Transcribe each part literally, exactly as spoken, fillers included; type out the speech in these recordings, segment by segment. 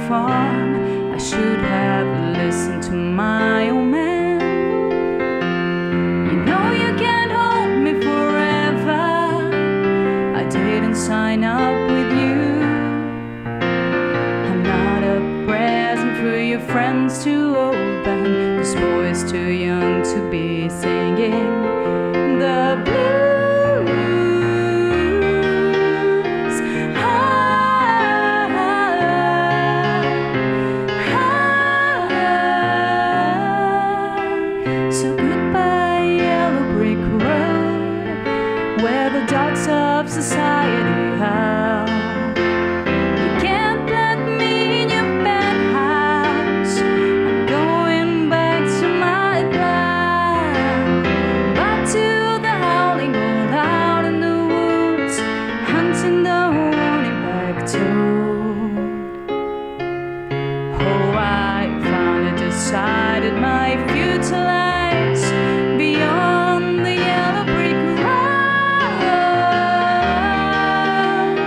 farm. I should have listened to my old man. You know you can't hold me forever. I didn't sign up with you. I'm not a present for your friends to open. This boy's too young to be singing the blues. So goodbye, yellow brick road, where the dogs of society howl. You can't let me in your penthouse. I'm going back to my plan, back to the howling all out in the woods, hunting the warning back toad. Oh, I finally decided my future lies beyond the yellow brick road.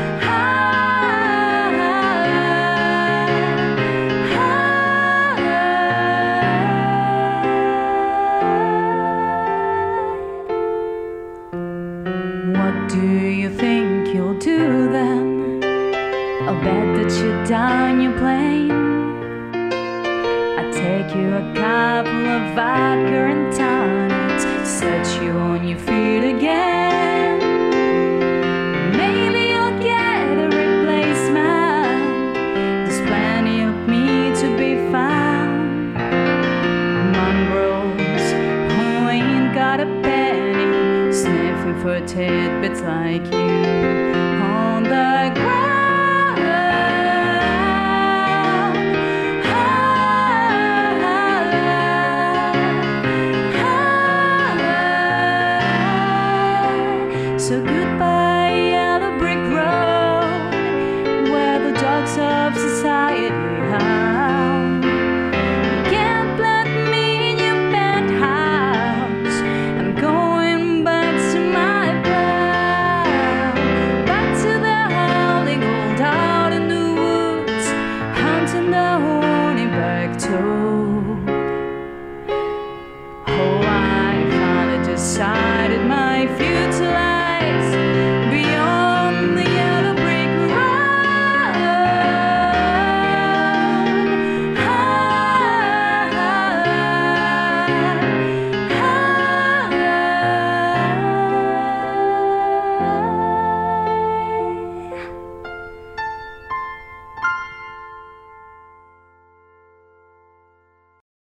What do you think you'll do then? I'll bet that you're down your plane. Take you a couple of vodka and tonics, set you on your feet again. Maybe you'll get a replacement. There's plenty of me to be found. Mongrels who ain't got a penny, sniffing for tidbits like you.